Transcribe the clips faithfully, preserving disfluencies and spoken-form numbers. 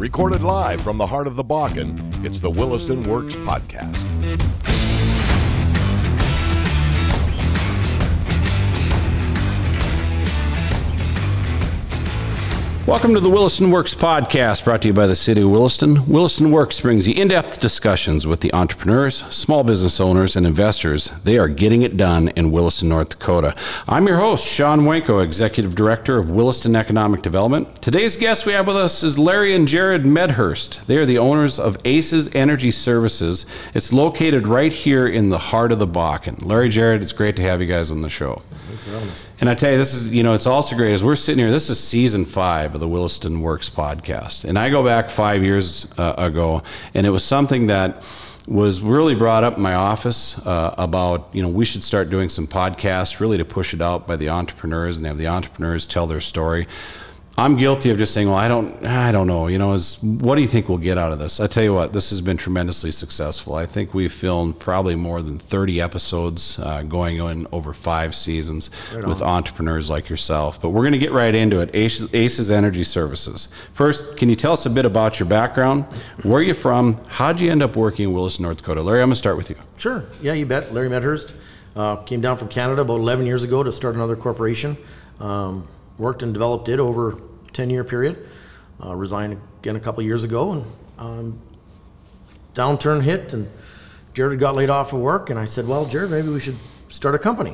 Recorded live from the heart of the Bakken, it's the Williston Works Podcast. Welcome to the Williston Works Podcast, brought to you by the City of Williston. Williston Works brings you in-depth discussions with the entrepreneurs, small business owners, and investors. They are getting it done in Williston, North Dakota. I'm your host, Sean Wenko, Executive Director of Williston Economic Development. Today's guest we have with us is Larry and Jared Medhurst. They are the owners of Aces Energy Services. It's located right here in the heart of the Bakken. Larry, Jared, it's great to have you guys on the show. Thanks for having us. And I tell you, this is, you know, it's also great as we're sitting here. This is season five of the Williston Works Podcast. And I go back five years uh, ago, and it was something that was really brought up in my office uh, about, you know, we should start doing some podcasts really to push it out by the entrepreneurs and have the entrepreneurs tell their story. I'm guilty of just saying, well, I don't, I don't know, you know, is what do you think we'll get out of this? I tell you what, this has been tremendously successful. I think we've filmed probably more than thirty episodes uh, going on over five seasons right with entrepreneurs like yourself. But we're going to get right into it. Aces, Aces Energy Services. First, can you tell us a bit about your background? Where are you from? How'd you end up working in Williston, North Dakota? Larry, I'm going to start with you. Sure. Yeah, you bet. Larry Medhurst. Uh, came down from Canada about eleven years ago to start another corporation. Um, worked and developed it over ten-year period. Uh, resigned again a couple years ago, and um, downturn hit, and Jared got laid off of work, and I said, well, Jared, maybe we should start a company.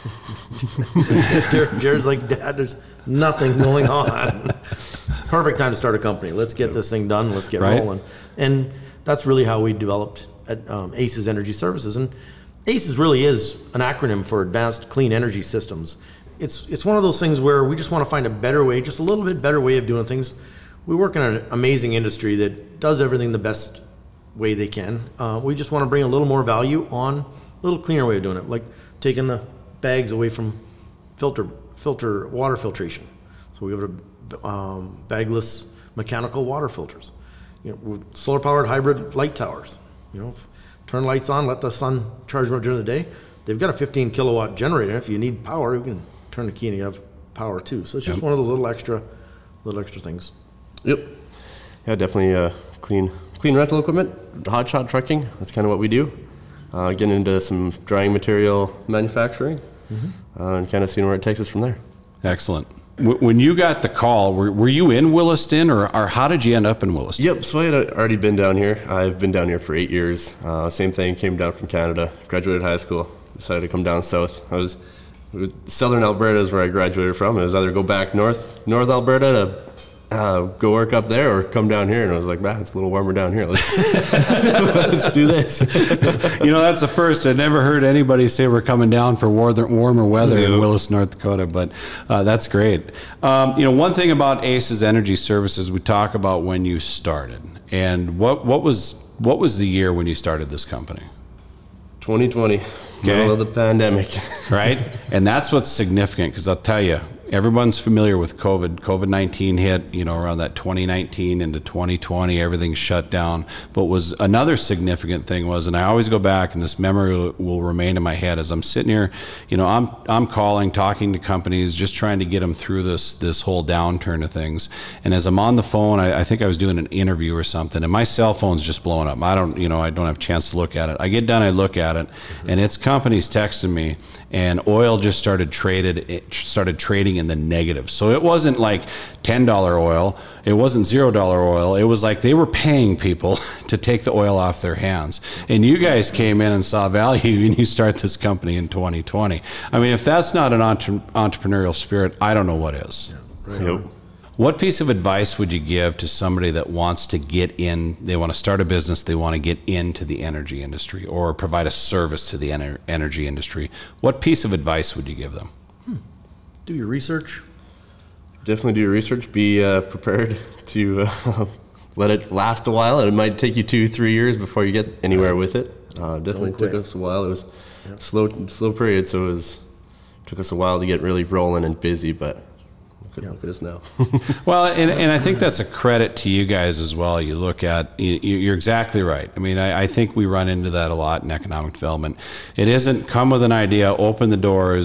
Jared, Jared's like, Dad, there's nothing going on. Perfect time to start a company. Let's get this thing done. Let's get right. rolling. And that's really how we developed at um, Aces Energy Services. And ACES really is an acronym for Advanced Clean Energy Systems. It's it's one of those things where we just want to find a better way, just a little bit better way of doing things. We work in an amazing industry that does everything the best way they can. Uh, we just want to bring a little more value on a little cleaner way of doing it, like taking the bags away from filter filter water filtration. So we have a um, bagless mechanical water filters. You know, solar powered hybrid light towers. You know, turn lights on, let the sun charge during the day. They've got a fifteen kilowatt generator. If you need power, you can turn the key and you have power too. So it's just yep. one of those little extra, little extra things. Yep. Yeah, definitely uh, clean, clean rental equipment, hot shot trucking. That's kind of what we do. Uh, getting into some drying material manufacturing, mm-hmm. uh, and kind of seeing where it takes us from there. Excellent. When you got the call, were, were you in Williston, or, or how did you end up in Williston? Yep, so I had already been down here. I've been down here for eight years. Uh, same thing, came down from Canada, graduated high school, decided to come down south. I was, Southern Alberta is where I graduated from. It was either go back north, North Alberta to uh, go work up there or come down here. And I was like, man, it's a little warmer down here. Let's, let's do this. You know, that's the first. I never heard anybody say we're coming down for warmer, warmer weather yeah. in Williston, North Dakota, but uh, that's great. Um, you know, one thing about Aces Energy Services, we talk about when you started. And what, what was what was the year when you started this company? twenty twenty. Okay. Middle of the pandemic. Right? And that's what's significant, because I'll tell you, everyone's familiar with COVID. COVID nineteen hit, you know, around that twenty nineteen into twenty twenty, everything shut down. But was another significant thing was, and I always go back, and this memory will, will remain in my head as I'm sitting here, you know, I'm I'm calling, talking to companies, just trying to get them through this this whole downturn of things. And as I'm on the phone, I, I think I was doing an interview or something, and my cell phone's just blowing up. I don't, you know, I don't have a chance to look at it. I get done, I look at it, and it's companies texting me, and oil just started traded, it started trading in the negative. So it wasn't like ten dollar oil, it wasn't zero dollar oil, it was like they were paying people to take the oil off their hands. And you guys came in and saw value, and you start this company in twenty twenty. I mean, if that's not an entre- entrepreneurial spirit, I don't know what is. Yeah, right. Yep. What piece of advice would you give to somebody that wants to get in, they want to start a business, they want to get into the energy industry or provide a service to the ener- energy industry? What piece of advice would you give them? Hmm. Do your research. Definitely do your research. Be uh, prepared to uh, let it last a while. It might take you two, three years before you get anywhere with it. Uh, definitely took us a while. It was yep. slow, slow period, so it was took us a while to get really rolling and busy, but Look at, look at us now. Well, and, and I think that's a credit to you guys as well. You look at, you, you're exactly right. I mean, I, I think we run into that a lot in economic development. It isn't come with an idea, open the doors,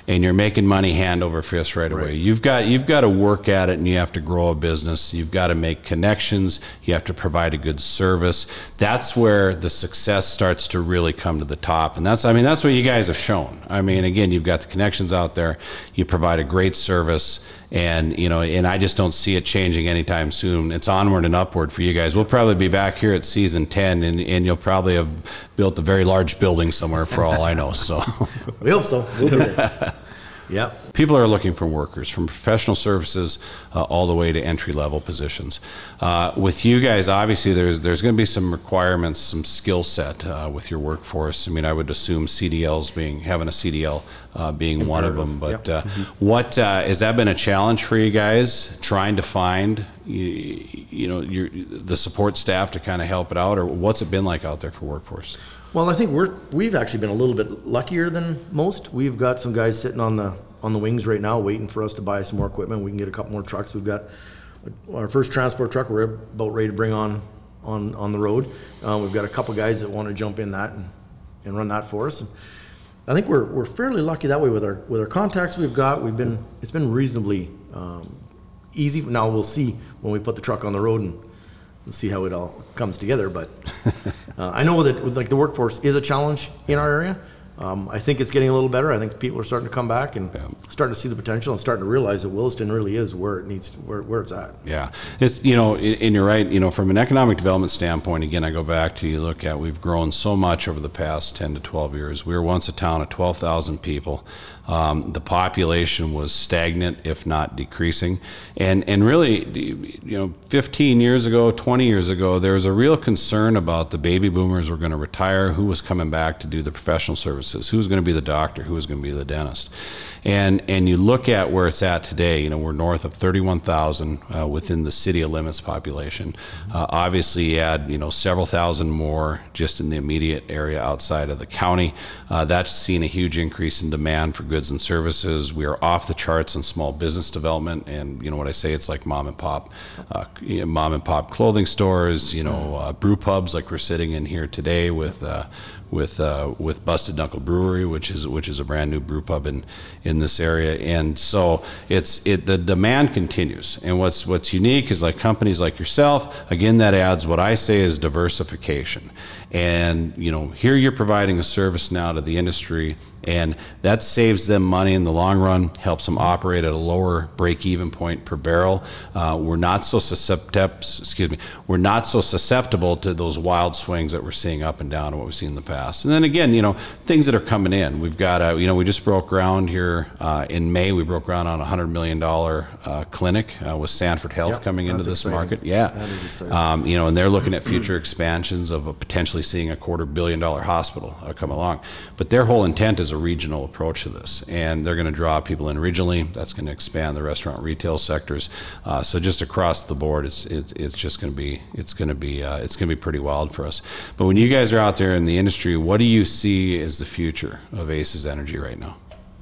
and you're making money hand over fist right away. Right. You've got you've got to work at it, and you have to grow a business. You've got to make connections. You have to provide a good service. That's where the success starts to really come to the top, and that's I mean that's what you guys have shown. I mean, again, you've got the connections out there. You provide a great service. And, you know, and I just don't see it changing anytime soon. It's onward and upward for you guys. We'll probably be back here at season ten, and, and you'll probably have built a very large building somewhere for all I know. So We hope so. We'll be there. Yeah. people are looking for workers from professional services uh, all the way to entry level positions. Uh, with you guys, obviously, there's there's going to be some requirements, some skill set uh, with your workforce. I mean, I would assume C D Ls being having a C D L uh, being one of them. But Yep. uh, mm-hmm. what uh, has that been a challenge for you guys trying to find you, you know your the support staff to kind of help it out, or what's it been like out there for workforce? Well, I think we're we've actually been a little bit luckier than most. We've got some guys sitting on the on the wings right now, waiting for us to buy some more equipment. We can get a couple more trucks. We've got our first transport truck. We're about ready to bring on on on the road. Uh, we've got a couple guys that want to jump in that and, and run that for us. And I think we're we're fairly lucky that way with our with our contacts we've got. We've been it's been reasonably um, easy. Now we'll see when we put the truck on the road and. and see how it all comes together, but uh, I know that like the workforce is a challenge in our area. Um, I think it's getting a little better. I think people are starting to come back and Yeah. starting to see the potential and starting to realize that Williston really is where it needs, to, where where it's at. Yeah, it's you know, and you're right. You know, from an economic development standpoint, again, I go back to you look at we've grown so much over the past ten to twelve years. We were once a town of twelve thousand people. Um, the population was stagnant, if not decreasing, and and really, you know, fifteen years ago, twenty years ago, there was a real concern about the baby boomers were going to retire. Who was coming back to do the professional services? Who was going to be the doctor? Who was going to be the dentist? And and you look at where it's at today. You know, we're north of thirty-one thousand uh, within the city of limits population. Uh, obviously, you add you know several thousand more just in the immediate area outside of the county. Uh, that's seen a huge increase in demand for goods and services. We are off the charts in small business development, and you know what I say, it's like mom and pop, uh, you know, mom and pop clothing stores. You know, uh, brew pubs like we're sitting in here today with. Uh, with uh, with Busted Knuckle Brewery, which is which is a brand new brew pub in in this area, and so it's it the demand continues. And what's what's unique is like companies like yourself. Again, that adds what I say is diversification. And you know, here you're providing a service now to the industry, and that saves them money in the long run, helps them operate at a lower break-even point per barrel. Uh, we're not so susceptible. Excuse me. We're not so susceptible to those wild swings that we're seeing up and down, and what we've seen in the past. And then again, you know, things that are coming in. We've got a, you know, we just broke ground here uh, in May. We broke ground on a hundred million dollar uh, clinic uh, with Sanford Health Yep, coming into that's this exciting. market. Yeah, That is exciting. um, you know, and they're looking at future expansions of a potentially seeing a quarter billion dollar hospital uh, come along. But their whole intent is a regional approach to this, and they're going to draw people in regionally. That's going to expand the restaurant retail sectors. Uh, so just across the board, it's it's, it's just going to be it's going to be uh, it's going to be pretty wild for us. But when you guys are out there in the industry, what do you see as the future of Aces Energy right now?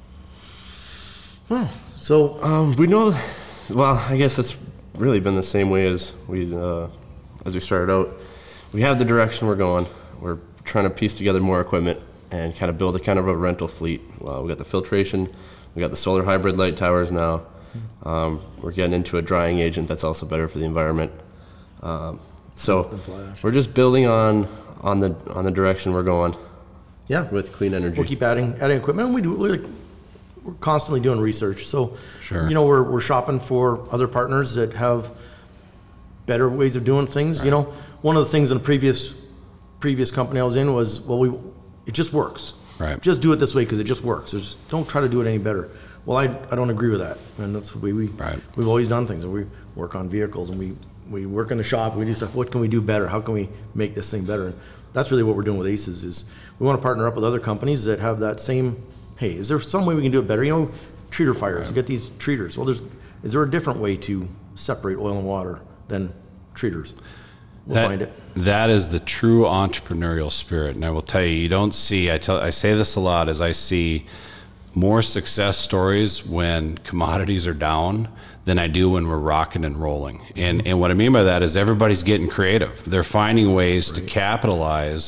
Well, so Um, we know, well, I guess it's really been the same way as we uh, as we started out. We have the direction we're going. We're trying to piece together more equipment and kind of build a kind of a rental fleet. Well, we got the filtration, we got the solar hybrid light towers now. Um, we're getting into a drying agent that's also better for the environment. Um, so we're just building on on the on the direction we're going yeah, with clean energy. we'll keep adding adding equipment. And we do we're, we're constantly doing research. So Sure. you know, we're we're shopping for other partners that have better ways of doing things. You know, one of the things in a previous previous company I was in was, well, we it just works. Right. Just do it this way because it just works. There's, don't try to do it any better. Well, I, I don't agree with that, and that's the way we Right. we've always done things. And we work on vehicles, and we we work in the shop. We do stuff. What can we do better? How can we make this thing better? And that's really what we're doing with Aces. Is we want to partner up with other companies that have that same. Hey, is there some way we can do it better? You know, treater fires. You get these treaters. Well, there's is there a different way to separate oil and water than treaters? We'll that, find it. That is the true entrepreneurial spirit. And I will tell you, you don't see, I tell, I say this a lot, as I see more success stories when commodities are down than I do when we're rocking and rolling. And and what I mean by that is everybody's getting creative. They're finding ways to capitalize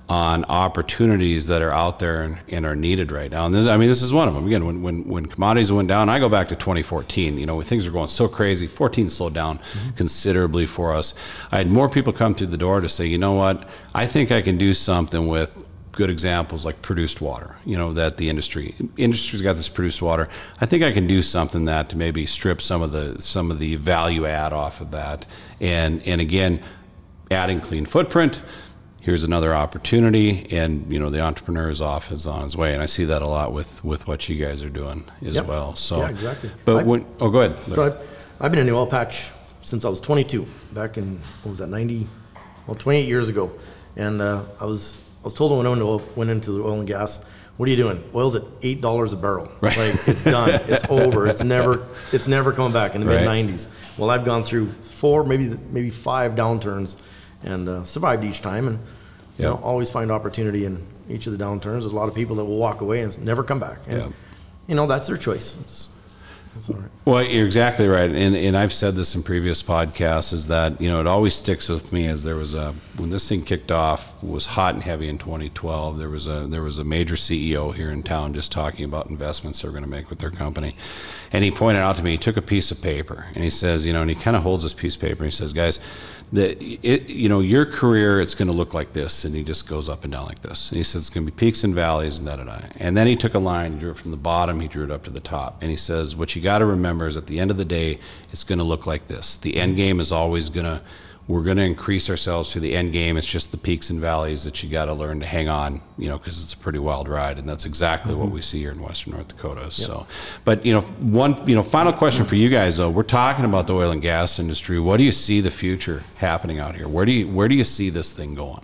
on opportunities that are out there and, and are needed right now. And this, I mean, this is one of them. Again, when, when, when commodities went down, I go back to twenty fourteen, you know, when things are going so crazy, fourteen slowed down mm-hmm. considerably for us. I had more people come through the door to say, you know what, I think I can do something with good examples like produced water, you know, that the industry, industry's got this produced water. I think I can do something that to maybe strip some of the, some of the value add off of that. And, and again, adding clean footprint, here's another opportunity, and you know the entrepreneur is off is on his way, and I see that a lot with with what you guys are doing as yep. well. So yeah, exactly. But I, when oh, go ahead. So I've, I've been in the oil patch since I was twenty-two, back in what was that ninety, well twenty-eight years ago, and uh, I was I was told when I went into, went into the oil and gas, what are you doing? Oil's at eight dollars a barrel. Right. Like it's done. It's over. It's never it's never coming back in the right. mid nineties. Well, I've gone through four, maybe maybe five downturns, and uh, survived each time, and you yep. know, always find opportunity in each of the downturns. There's a lot of people that will walk away and never come back, and yep. you know that's their choice. It's, it's all right. Well, you're exactly right, and and I've said this in previous podcasts, is that you know it always sticks with me. As there was a when this thing kicked off, was hot and heavy in twenty twelve. There was a there was a major C E O here in town just talking about investments they're going to make with their company, and he pointed out to me, he took a piece of paper and he says, you know, and he kind of holds this piece of paper and he says, guys, that it, you know, your career, it's going to look like this, and he just goes up and down like this. And he says it's going to be peaks and valleys and da da da. And then he took a line, he drew it from the bottom, he drew it up to the top, and he says, what you got to remember is at the end of the day, it's going to look like this. The end game is always going to, we're going to increase ourselves to the end game. It's just the peaks and valleys that you got to learn to hang on, you know, because it's a pretty wild ride, and that's exactly mm-hmm. what we see here in Western North Dakota. Yep. So, but you know, one, you know, final question for you guys though. We're talking about the oil and gas industry. What do you see the future happening out here? Where do you, where do you see this thing going?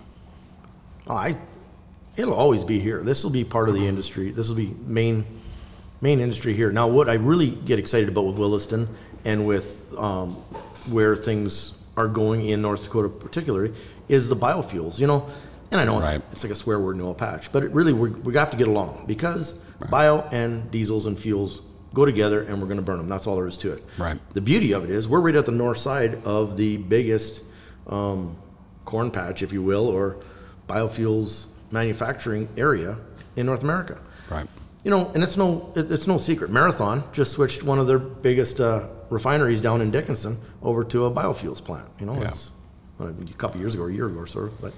Oh, I, it'll always be here. This will be part of the industry. This will be main, main industry here. Now, what I really get excited about with Williston and with um, where things are going in North Dakota particularly is the biofuels, you know, and I know it's, right. it's like a swear word in oil patch, but it really, we're, we have to get along because right. bio and diesels and fuels go together and we're going to burn them. That's all there is to it. Right. The beauty of it is we're right at the north side of the biggest um, corn patch, if you will, or biofuels manufacturing area in North America. Right. You know, and it's no it's no secret. Marathon just switched one of their biggest uh, refineries down in Dickinson over to a biofuels plant. You know, yeah. it's well, a couple years ago, or a year ago or so. But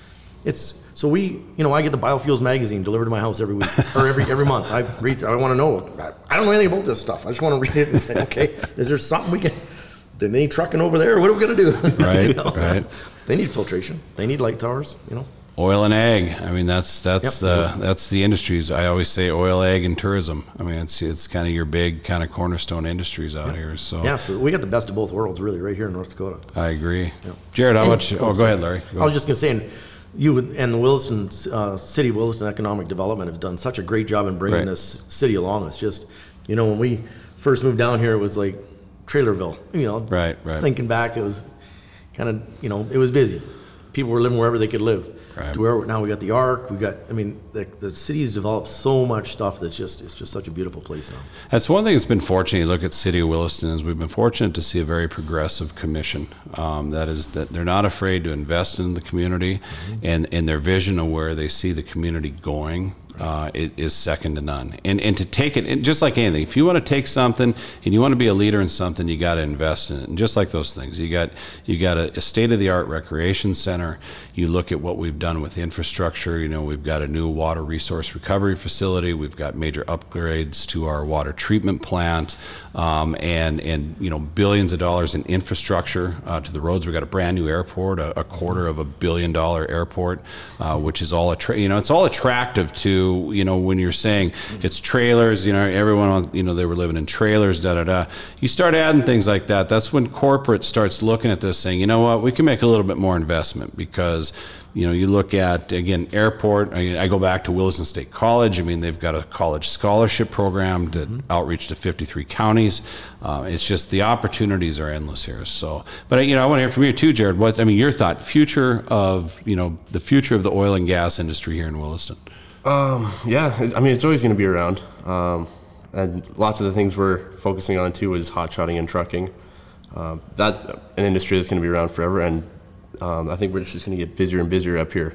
it's so we, you know, I get the biofuels magazine delivered to my house every week or every every month. I read. I want to know. I don't know anything about this stuff. I just want to read it and say, okay, is there something we can? They need trucking over there. What are we gonna do? Right. you know? Right. They need filtration. They need light towers. You know. Oil and ag. I mean, that's that's yep. the that's the industries. I always say oil, ag, and tourism. I mean, it's it's kind of your big kind of cornerstone industries out yep. here. So yeah, so we got the best of both worlds, really, right here in North Dakota. I agree. Yep. Jared, how and, much? Oh, go ahead, Larry. Go I was just gonna say, and you and the Williston uh, City of Williston Economic Development have done such a great job in bringing right. this city along. It's just, you know, when we first moved down here, it was like Trailerville. You know, right, right. Thinking back, it was kind of, you know, it was busy. People were living wherever they could live. Right. To where now we got the Arc, we got. I mean, the, the city's developed so much stuff that's just it's just such a beautiful place now. That's one thing that's been fortunate. You look at City of Williston, is we've been fortunate to see a very progressive commission. Um, that is that they're not afraid to invest in the community, mm-hmm. and and their vision of where they see the community going. Uh, it is second to none. And and to take it, and just like anything, if you want to take something and you want to be a leader in something, you got to invest in it. And just like those things, you got you got a, a state-of-the-art recreation center. You look at what we've done with infrastructure. You know, we've got a new water resource recovery facility. We've got major upgrades to our water treatment plant, um, and and you know billions of dollars in infrastructure uh, to the roads. We've got a brand new airport, a, a quarter of a billion dollar airport, uh, which is all attra- you know it's all attractive to. You know, when you're saying it's trailers, you know, everyone, you know, they were living in trailers, da da da. You start adding things like that. That's when corporate starts looking at this, saying, you know what, we can make a little bit more investment because, you know, you look at, again, airport. I, mean, I go back to Williston State College. I mean, they've got a college scholarship program to mm-hmm. outreach to fifty-three counties. Uh, it's just the opportunities are endless here. So, but you know, I want to hear from you too, Jared. What I mean, your thought, future of, you know, the future of the oil and gas industry here in Williston. Um, yeah, I mean, it's always going to be around. Um, and lots of the things we're focusing on too is hot shotting and trucking. Um, that's an industry that's going to be around forever. And um, I think we're just going to get busier and busier up here.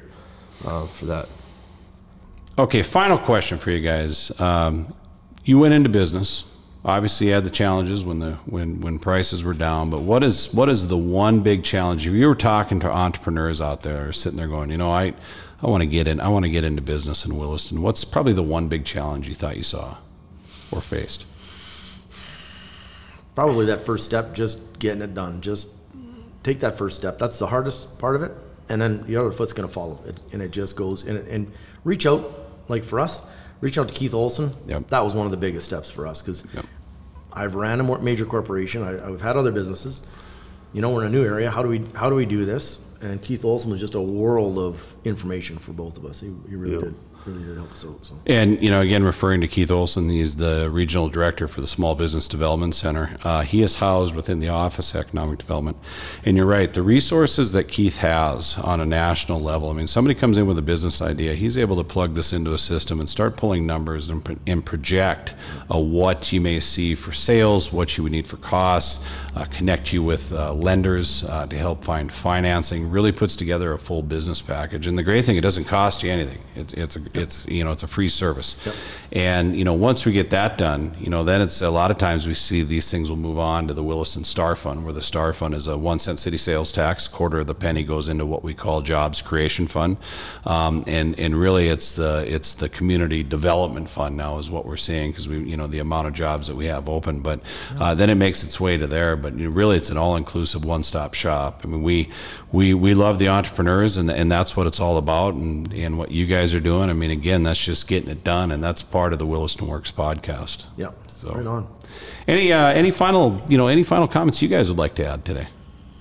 uh, for that. Okay, final question for you guys. Um, you went into business. Obviously, you had the challenges when the when when prices were down. But what is what is the one big challenge? If you were talking to entrepreneurs out there, sitting there going, you know, I I want to get in. I want to get into business in Williston. What's probably the one big challenge you thought you saw or faced? Probably that first step, just getting it done. Just take that first step. That's the hardest part of it. And then the other foot's going to follow. It, and it just goes. And, and reach out, like for us, reach out to Keith Olson. Yep. That was one of the biggest steps for us because yep. I've ran a major corporation. I, I've had other businesses. You know, we're in a new area. How do we how do we do this? And Keith Olson was just a world of information for both of us. He, he really Yep. did. Really did help us out. So. And, you know, again, referring to Keith Olson, he's the regional director for the Small Business Development Center. Uh, he is housed within the Office of Economic Development. And you're right, the resources that Keith has on a national level, I mean, somebody comes in with a business idea, he's able to plug this into a system and start pulling numbers and, and project uh, what you may see for sales, what you would need for costs, uh, connect you with uh, lenders uh, to help find financing, really puts together a full business package. And the great thing, it doesn't cost you anything. It, it's a It's, you know, it's a free service. Yep. And, you know, once we get that done, you know, then it's a lot of times we see these things will move on to the Williston Star Fund, where the Star Fund is a one cent city sales tax. Quarter of the penny goes into what we call Jobs Creation Fund. Um, and, and really it's the, it's the Community Development Fund now is what we're seeing because we, you know, the amount of jobs that we have open, but uh, then it makes its way to there. But you know, really it's an all-inclusive one-stop shop. I mean, we, we, we love the entrepreneurs and, and that's what it's all about. And, and what you guys are doing, I mean, again, that's just getting it done, and that's part of the Williston Works podcast. Yeah. So, right on. Any uh, any final you know any final comments you guys would like to add today?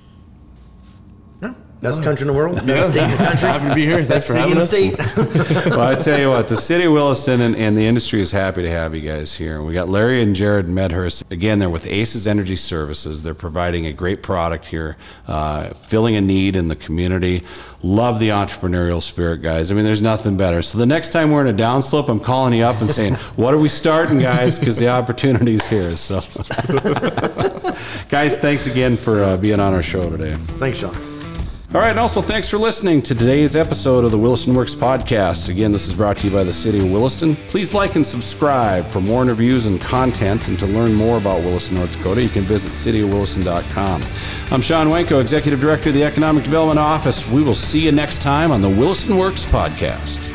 Yeah. Best country in the world. Best state in the country. Happy to be here. Thanks Best for city in having the us. state. Well, I tell you what, the city of Williston and, and the industry is happy to have you guys here. We got Larry and Jared Medhurst. Again, they're with Aces Energy Services. They're providing a great product here, uh, filling a need in the community. Love the entrepreneurial spirit, guys. I mean, there's nothing better. So the next time we're in a downslope, I'm calling you up and saying, what are we starting, guys? Because the opportunity's here. So, guys, thanks again for uh, being on our show today. Thanks, Sean. All right, and also thanks for listening to today's episode of the Williston Works podcast. Again, this is brought to you by the City of Williston. Please like and subscribe for more interviews and content, and to learn more about Williston, North Dakota, you can visit city of williston dot com. I'm Sean Wenko, Executive Director of the Economic Development Office. We will see you next time on the Williston Works podcast.